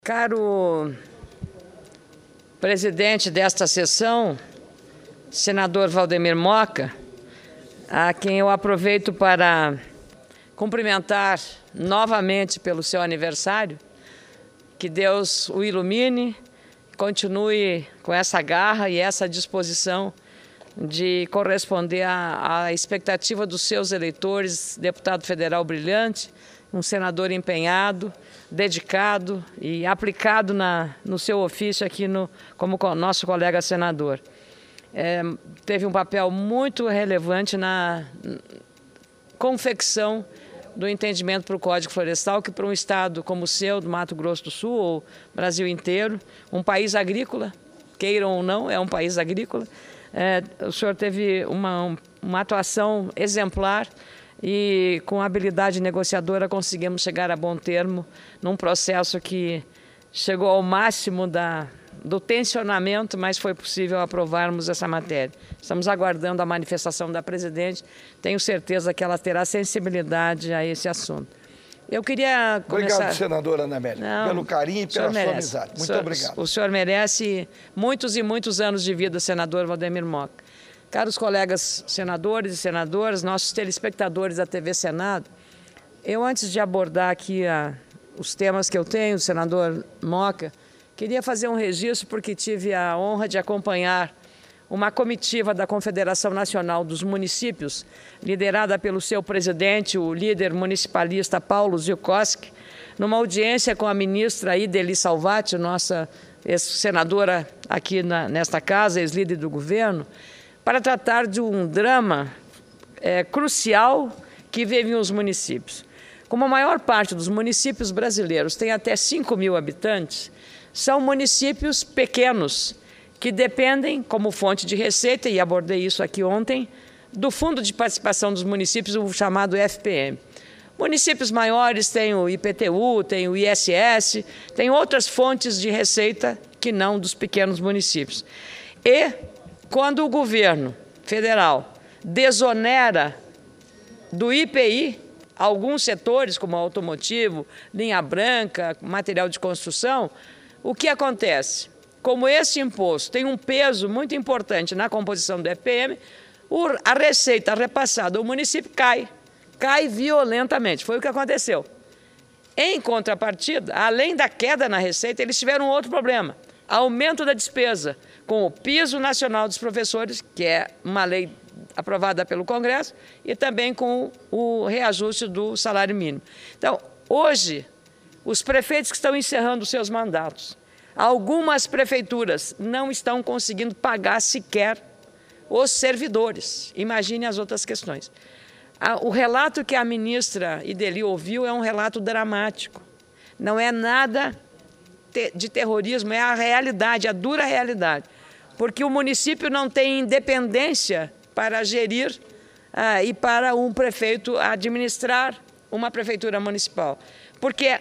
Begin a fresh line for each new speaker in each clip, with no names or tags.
Caro presidente desta sessão, senador Valdemir Moca, a quem eu aproveito para cumprimentar novamente pelo seu aniversário, que Deus o ilumine, continue com essa garra e essa disposição de corresponder à expectativa dos seus eleitores, deputado federal brilhante, um senador empenhado, dedicado e aplicado no seu ofício aqui como nosso colega senador. Teve um papel muito relevante na confecção do entendimento para o Código Florestal, que para um estado como o seu, do Mato Grosso do Sul, ou Brasil inteiro, um país agrícola, queiram ou não, é um país agrícola, o senhor teve uma atuação exemplar e com habilidade negociadora conseguimos chegar a bom termo num processo que chegou ao máximo do tensionamento, mas foi possível aprovarmos essa matéria. Estamos aguardando a manifestação da presidente, tenho certeza que ela terá sensibilidade a esse assunto. Eu queria começar...
Obrigado, senadora Ana Amélia, pelo carinho e pela sua amizade. Muito obrigado.
O senhor merece muitos e muitos anos de vida, senador Valdemir Moca. Caros colegas senadores e senadoras, nossos telespectadores da TV Senado, eu, antes de abordar aqui os temas que eu tenho, senador Moca, queria fazer um registro porque tive a honra de acompanhar uma comitiva da Confederação Nacional dos Municípios, liderada pelo seu presidente, o líder municipalista Paulo Zukoski, numa audiência com a ministra Ideli Salvati, nossa senadora aqui nesta casa, ex-líder do governo, para tratar de um drama crucial que vivem os municípios. Como a maior parte dos municípios brasileiros tem até 5.000 habitantes, são municípios pequenos que dependem como fonte de receita, e abordei isso aqui ontem, do Fundo de Participação dos Municípios, o chamado FPM. Municípios maiores têm o IPTU, têm o ISS, têm outras fontes de receita que não dos pequenos municípios. E quando o governo federal desonera do IPI alguns setores, como automotivo, linha branca, material de construção, o que acontece? Como esse imposto tem um peso muito importante na composição do FPM, a receita repassada ao município cai violentamente. Foi o que aconteceu. Em contrapartida, além da queda na receita, eles tiveram outro problema: aumento da despesa com o Piso Nacional dos Professores, que é uma lei aprovada pelo Congresso, e também com o reajuste do salário mínimo. Então, hoje, os prefeitos que estão encerrando seus mandatos, algumas prefeituras não estão conseguindo pagar sequer os servidores. Imagine as outras questões. O relato que a ministra Ideli ouviu é um relato dramático. Não é nada de terrorismo, é a realidade, a dura realidade. Porque o município não tem independência para gerir e para um prefeito administrar uma prefeitura municipal. Porque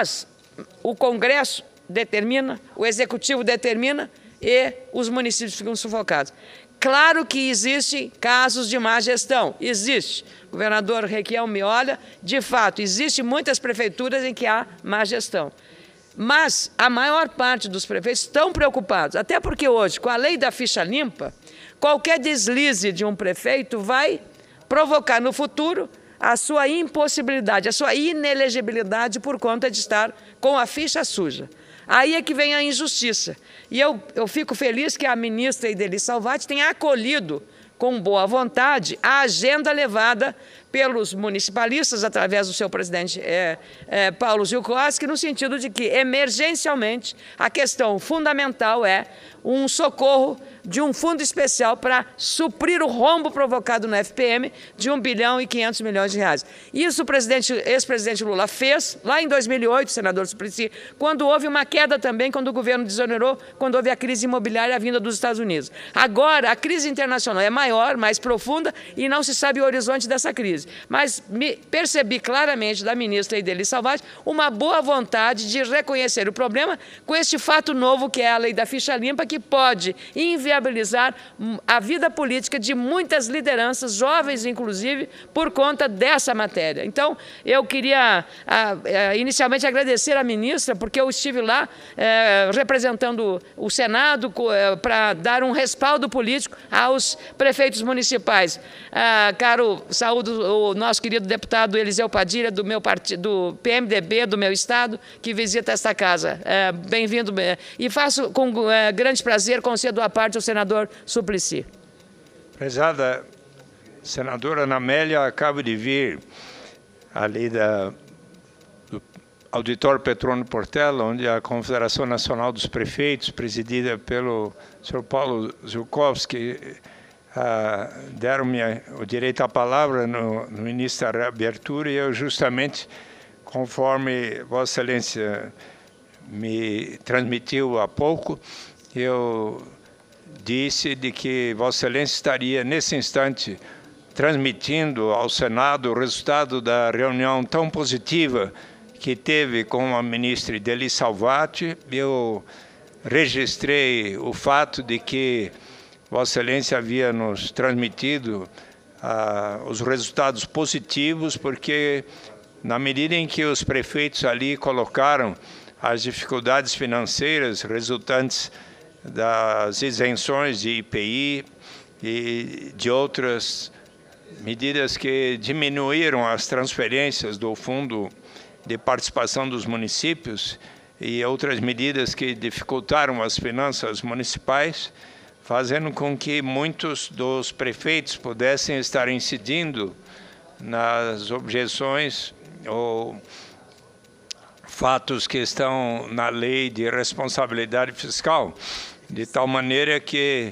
o Congresso determina, o Executivo determina e os municípios ficam sufocados. Claro que existem casos de má gestão, existe. O governador Requião olha, de fato, existem muitas prefeituras em que há má gestão. Mas a maior parte dos prefeitos estão preocupados, até porque hoje, com a lei da ficha limpa, qualquer deslize de um prefeito vai provocar no futuro a sua impossibilidade, a sua inelegibilidade por conta de estar com a ficha suja. Aí é que vem a injustiça. E eu fico feliz que a ministra Ideli Salvati tenha acolhido com boa vontade a agenda levada pelos municipalistas, através do seu presidente Paulo Zukoski, no sentido de que, emergencialmente, a questão fundamental é um socorro de um fundo especial para suprir o rombo provocado no FPM de 1 bilhão e 500 milhões de reais. Isso o ex-presidente Lula fez lá em 2008, senador Suplicy, quando houve uma queda também, quando o governo desonerou, quando houve a crise imobiliária vinda dos Estados Unidos. Agora, a crise internacional é maior, mais profunda e não se sabe o horizonte dessa crise. crise. Mas percebi claramente da ministra Idely Salvati uma boa vontade de reconhecer o problema com este fato novo que é a lei da ficha limpa, que pode inviabilizar a vida política de muitas lideranças, jovens inclusive, por conta dessa matéria. Então, eu queria inicialmente agradecer à ministra, porque eu estive lá representando o Senado para dar um respaldo político aos prefeitos municipais. Caro, saúdo o nosso querido deputado Eliseu Padilha, do meu partido, do PMDB, do meu estado, que visita esta casa. Bem-vindo. E faço com grande prazer, concedo a parte ao senador Suplicy.
Prezada senadora Ana Amélia, acaba de vir ali do Auditório Petrônio Portela, onde a Confederação Nacional dos Prefeitos, presidida pelo Sr. Paulo Zilkowski, deram-me o direito à palavra no início da reabertura, e eu justamente, conforme Vossa Excelência me transmitiu há pouco, eu disse de que Vossa Excelência estaria, nesse instante, transmitindo ao Senado o resultado da reunião tão positiva que teve com a ministra Idely Salvati. Eu registrei o fato de que Vossa Excelência havia nos transmitido os resultados positivos, porque na medida em que os prefeitos ali colocaram as dificuldades financeiras resultantes das isenções de IPI e de outras medidas que diminuíram as transferências do Fundo de Participação dos Municípios e outras medidas que dificultaram as finanças municipais, fazendo com que muitos dos prefeitos pudessem estar incidindo nas objeções ou fatos que estão na lei de responsabilidade fiscal, de tal maneira que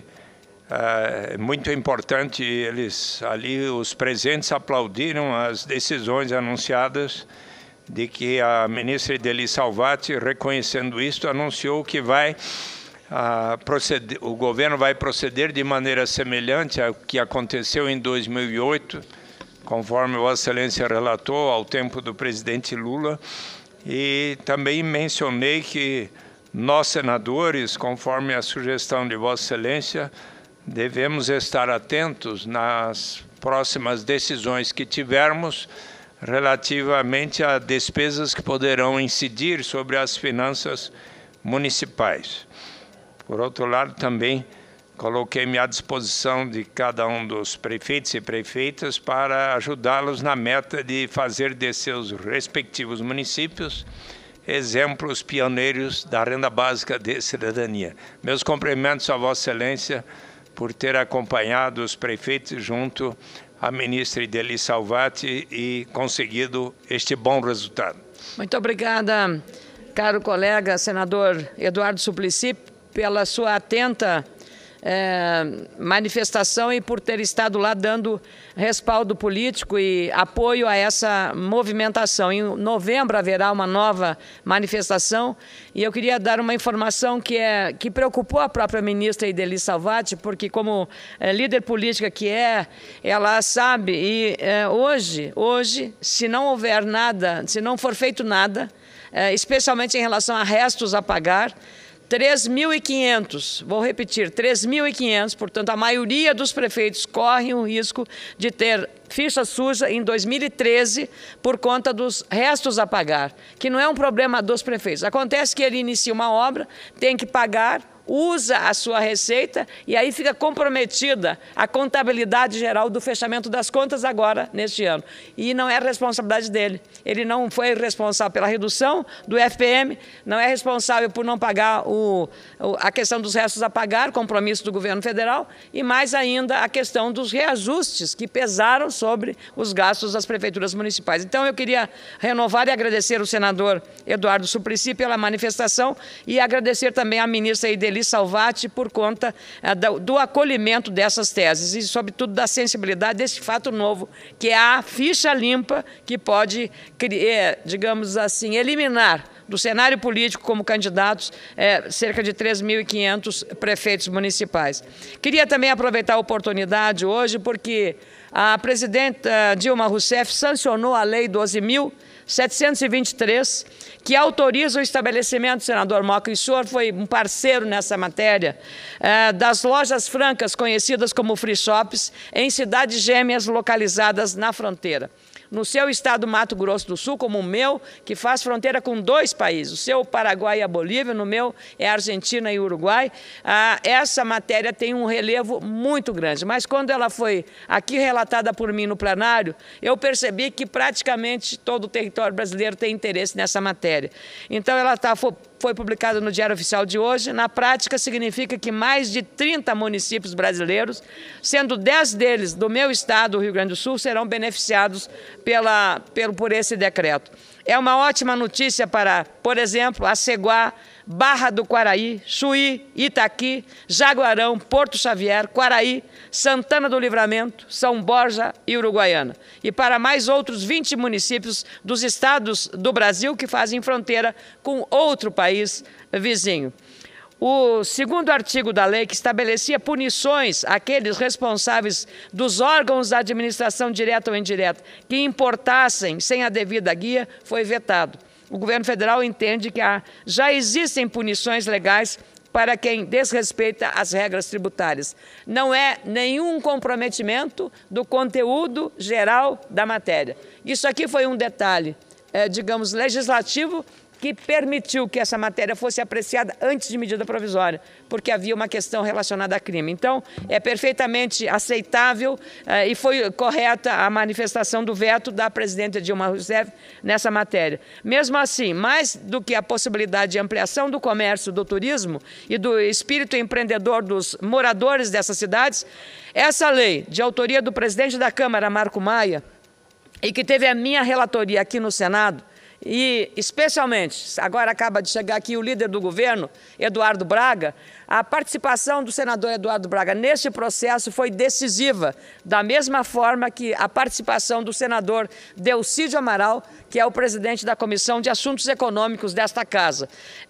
é muito importante, eles ali, os presentes, aplaudiram as decisões anunciadas de que a ministra Idely Salvati, reconhecendo isto, anunciou que o governo vai proceder de maneira semelhante ao que aconteceu em 2008, conforme Vossa Excelência relatou, ao tempo do presidente Lula. E também mencionei que nós, senadores, conforme a sugestão de Vossa Excelência, devemos estar atentos nas próximas decisões que tivermos relativamente a despesas que poderão incidir sobre as finanças municipais. Por outro lado, também coloquei-me à disposição de cada um dos prefeitos e prefeitas para ajudá-los na meta de fazer de seus respectivos municípios exemplos pioneiros da renda básica de cidadania. Meus cumprimentos a Vossa Excelência por ter acompanhado os prefeitos junto à ministra Idely Salvati e conseguido este bom resultado.
Muito obrigada, caro colega senador Eduardo Suplicy, pela sua atenta manifestação e por ter estado lá dando respaldo político e apoio a essa movimentação. Em novembro haverá uma nova manifestação e eu queria dar uma informação que preocupou a própria ministra Idely Salvati, porque como líder política que ela sabe, e hoje, se não houver nada, se não for feito nada, especialmente em relação a restos a pagar, 3.500, vou repetir, 3.500, portanto, a maioria dos prefeitos corre o risco de ter ficha suja em 2013 por conta dos restos a pagar, que não é um problema dos prefeitos. Acontece que ele inicia uma obra, tem que pagar, usa a sua receita e aí fica comprometida a contabilidade geral do fechamento das contas agora, neste ano. E não é responsabilidade dele. Ele não foi responsável pela redução do FPM, não é responsável por não pagar a questão dos restos a pagar, compromisso do governo federal, e mais ainda a questão dos reajustes que pesaram sobre os gastos das prefeituras municipais. Então, eu queria renovar e agradecer ao senador Eduardo Suplicy pela manifestação e agradecer também à ministra Idely Salvati por conta do acolhimento dessas teses e, sobretudo, da sensibilidade desse fato novo, que é a ficha limpa que pode, digamos assim, eliminar do cenário político como candidatos cerca de 3.500 prefeitos municipais. Queria também aproveitar a oportunidade hoje porque a presidenta Dilma Rousseff sancionou a Lei 12.723, que autoriza o estabelecimento, senador Moca, e o senhor foi um parceiro nessa matéria, das lojas francas, conhecidas como free shops, em cidades gêmeas localizadas na fronteira. No seu estado, Mato Grosso do Sul, como o meu, que faz fronteira com 2 países, o seu Paraguai e a Bolívia, no meu é a Argentina e o Uruguai, essa matéria tem um relevo muito grande. Mas quando ela foi aqui relatada por mim no plenário, eu percebi que praticamente todo o território brasileiro tem interesse nessa matéria. Então, ela foi publicada no Diário Oficial de hoje. Na prática, significa que mais de 30 municípios brasileiros, sendo 10 deles do meu estado, o Rio Grande do Sul, serão beneficiados por esse decreto. É uma ótima notícia para, por exemplo, Aceguá, Barra do Quaraí, Chuí, Itaqui, Jaguarão, Porto Xavier, Quaraí, Santana do Livramento, São Borja e Uruguaiana. E para mais outros 20 municípios dos estados do Brasil que fazem fronteira com outro país vizinho. O segundo artigo da lei, que estabelecia punições àqueles responsáveis dos órgãos da administração direta ou indireta que importassem sem a devida guia, foi vetado. O governo federal entende que já existem punições legais para quem desrespeita as regras tributárias. Não é nenhum comprometimento do conteúdo geral da matéria. Isso aqui foi um detalhe, digamos, legislativo, que permitiu que essa matéria fosse apreciada antes de medida provisória, porque havia uma questão relacionada a crime. Então, é perfeitamente aceitável e foi correta a manifestação do veto da presidenta Dilma Rousseff nessa matéria. Mesmo assim, mais do que a possibilidade de ampliação do comércio, do turismo e do espírito empreendedor dos moradores dessas cidades, essa lei, de autoria do presidente da Câmara, Marco Maia, e que teve a minha relatoria aqui no Senado, e, especialmente, agora acaba de chegar aqui o líder do governo, Eduardo Braga, a participação do senador Eduardo Braga neste processo foi decisiva, da mesma forma que a participação do senador Delcídio Amaral, que é o presidente da Comissão de Assuntos Econômicos desta Casa.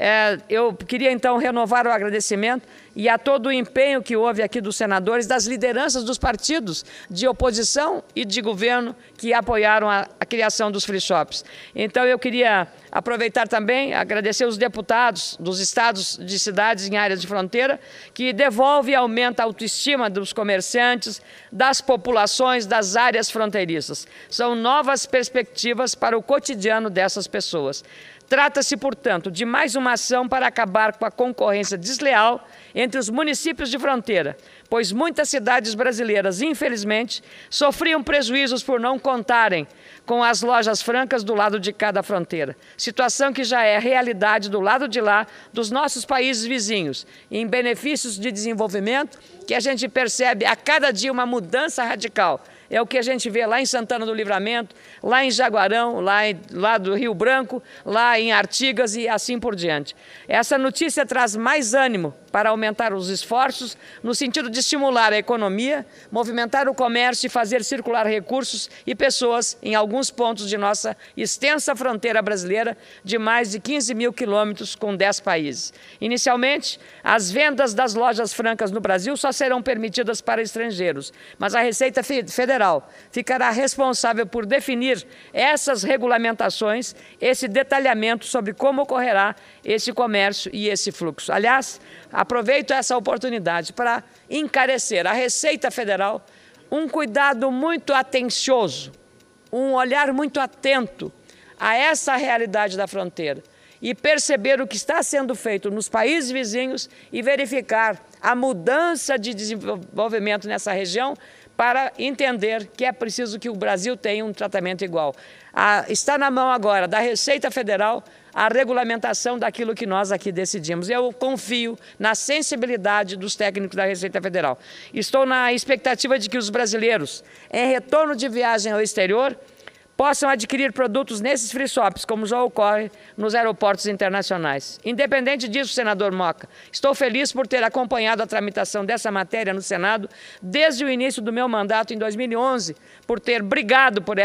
Eu queria, então, renovar o agradecimento e a todo o empenho que houve aqui dos senadores, das lideranças dos partidos de oposição e de governo que apoiaram a criação dos free shops. Então, eu queria aproveitar também, agradecer os deputados dos estados de cidades em áreas de fronteira, que devolve e aumenta a autoestima dos comerciantes, das populações das áreas fronteiriças. São novas perspectivas para o cotidiano dessas pessoas. Trata-se, portanto, de mais uma ação para acabar com a concorrência desleal entre os municípios de fronteira, pois muitas cidades brasileiras, infelizmente, sofriam prejuízos por não contarem com as lojas francas do lado de cada fronteira. Situação que já é realidade do lado de lá dos nossos países vizinhos, em benefícios de desenvolvimento que a gente percebe a cada dia uma mudança radical. É o que a gente vê lá em Santana do Livramento, lá em Jaguarão, lá do Rio Branco, lá em Artigas e assim por diante. Essa notícia traz mais ânimo para aumentar os esforços no sentido de estimular a economia, movimentar o comércio e fazer circular recursos e pessoas em alguns pontos de nossa extensa fronteira brasileira de mais de 15 mil quilômetros com 10 países. Inicialmente, as vendas das lojas francas no Brasil só serão permitidas para estrangeiros, mas a Receita Federal ficará responsável por definir essas regulamentações, esse detalhamento sobre como ocorrerá esse comércio e esse fluxo. Aliás, aproveito essa oportunidade para encarecer à Receita Federal um cuidado muito atencioso, um olhar muito atento a essa realidade da fronteira e perceber o que está sendo feito nos países vizinhos e verificar a mudança de desenvolvimento nessa região para entender que é preciso que o Brasil tenha um tratamento igual. Está na mão agora da Receita Federal a regulamentação daquilo que nós aqui decidimos. Eu confio na sensibilidade dos técnicos da Receita Federal. Estou na expectativa de que os brasileiros, em retorno de viagem ao exterior, possam adquirir produtos nesses free shops, como já ocorre nos aeroportos internacionais. Independente disso, senador Moca, estou feliz por ter acompanhado a tramitação dessa matéria no Senado desde o início do meu mandato em 2011, por ter brigado por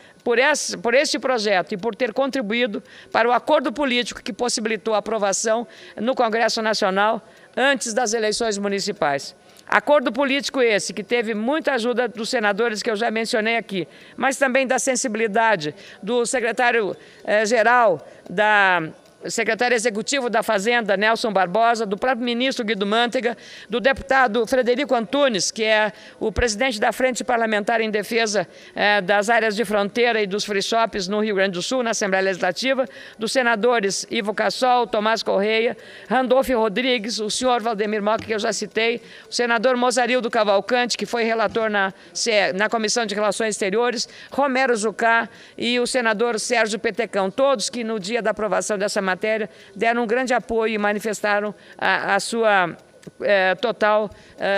este projeto e por ter contribuído para o acordo político que possibilitou a aprovação no Congresso Nacional antes das eleições municipais. Acordo político esse, que teve muita ajuda dos senadores que eu já mencionei aqui, mas também da sensibilidade do secretário-geral secretário executivo da Fazenda, Nelson Barbosa, do próprio ministro Guido Mantega, do deputado Frederico Antunes, que é o presidente da Frente Parlamentar em Defesa das Áreas de Fronteira e dos free shops no Rio Grande do Sul, na Assembleia Legislativa, dos senadores Ivo Cassol, Tomás Correia, Randolfo Rodrigues, o senhor Valdemir Mock, que eu já citei, o senador Mozarildo Cavalcante, que foi relator na Comissão de Relações Exteriores, Romero Jucá e o senador Sérgio Petecão, todos que no dia da aprovação dessa matéria, deram um grande apoio e manifestaram a sua total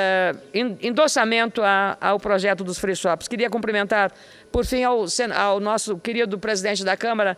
endossamento ao projeto dos free shops. Queria cumprimentar, por fim, ao nosso querido presidente da Câmara,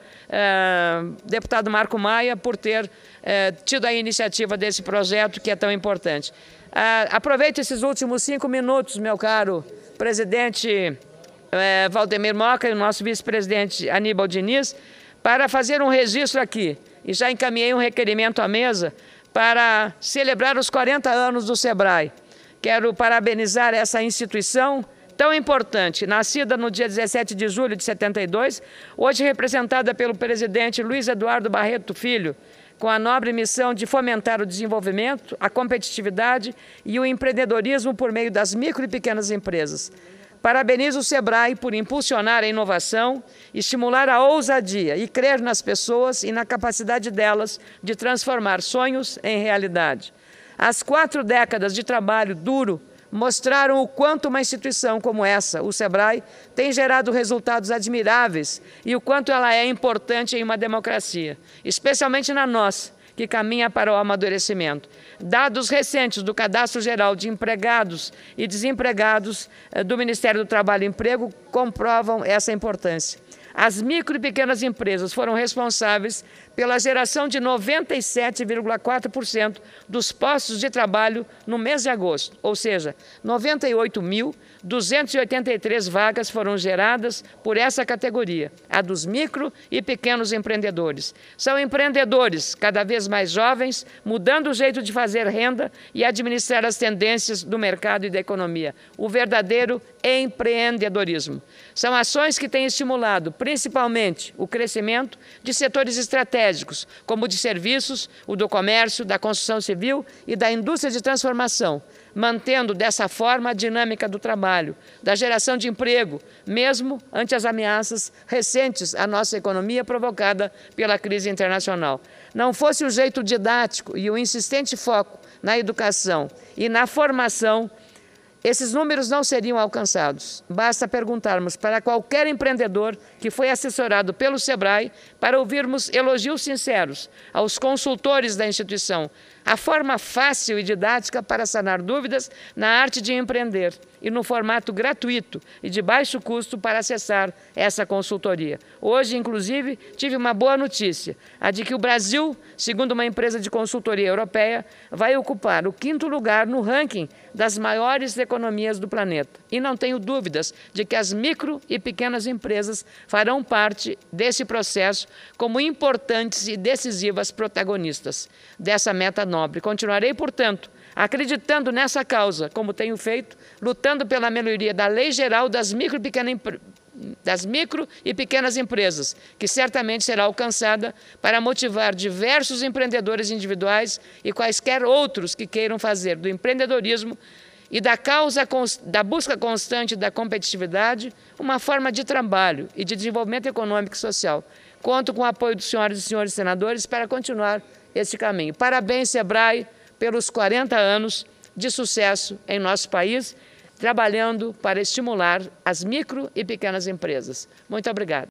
deputado Marco Maia, por ter tido a iniciativa desse projeto que é tão importante. Aproveito esses últimos 5 minutos, meu caro presidente Valdemir Mock e o nosso vice-presidente Aníbal Diniz, para fazer um registro aqui. E já encaminhei um requerimento à mesa para celebrar os 40 anos do SEBRAE. Quero parabenizar essa instituição tão importante, nascida no dia 17 de julho de 72, hoje representada pelo presidente Luiz Eduardo Barreto Filho, com a nobre missão de fomentar o desenvolvimento, a competitividade e o empreendedorismo por meio das micro e pequenas empresas. Parabenizo o SEBRAE por impulsionar a inovação, estimular a ousadia e crer nas pessoas e na capacidade delas de transformar sonhos em realidade. As 4 décadas de trabalho duro mostraram o quanto uma instituição como essa, o SEBRAE, tem gerado resultados admiráveis e o quanto ela é importante em uma democracia, especialmente na nossa, que caminha para o amadurecimento. Dados recentes do Cadastro Geral de Empregados e Desempregados do Ministério do Trabalho e Emprego comprovam essa importância. As micro e pequenas empresas foram responsáveis pela geração de 97,4% dos postos de trabalho no mês de agosto, ou seja, 98.283 vagas foram geradas por essa categoria, a dos micro e pequenos empreendedores. São empreendedores cada vez mais jovens, mudando o jeito de fazer renda e administrar as tendências do mercado e da economia, o verdadeiro empreendedorismo. São ações que têm estimulado, principalmente, o crescimento de setores estratégicos, como o de serviços, o do comércio, da construção civil e da indústria de transformação, mantendo dessa forma a dinâmica do trabalho, da geração de emprego, mesmo ante as ameaças recentes à nossa economia provocada pela crise internacional. Não fosse o jeito didático e o insistente foco na educação e na formação, esses números não seriam alcançados. Basta perguntarmos para qualquer empreendedor que foi assessorado pelo SEBRAE para ouvirmos elogios sinceros aos consultores da instituição, a forma fácil e didática para sanar dúvidas na arte de empreender e no formato gratuito e de baixo custo para acessar essa consultoria. Hoje, inclusive, tive uma boa notícia, a de que o Brasil, segundo uma empresa de consultoria europeia, vai ocupar o 5º lugar no ranking das maiores economias do planeta. E não tenho dúvidas de que as micro e pequenas empresas farão parte desse processo como importantes e decisivas protagonistas dessa meta nobre. Continuarei, portanto, acreditando nessa causa, como tenho feito, lutando pela melhoria da Lei Geral das micro e pequenas empresas, que certamente será alcançada para motivar diversos empreendedores individuais e quaisquer outros que queiram fazer do empreendedorismo e da busca constante da competitividade uma forma de trabalho e de desenvolvimento econômico e social. Conto com o apoio dos senhoras e senhores senadores para continuar esse caminho. Parabéns, SEBRAE, pelos 40 anos de sucesso em nosso país, trabalhando para estimular as micro e pequenas empresas. Muito obrigada.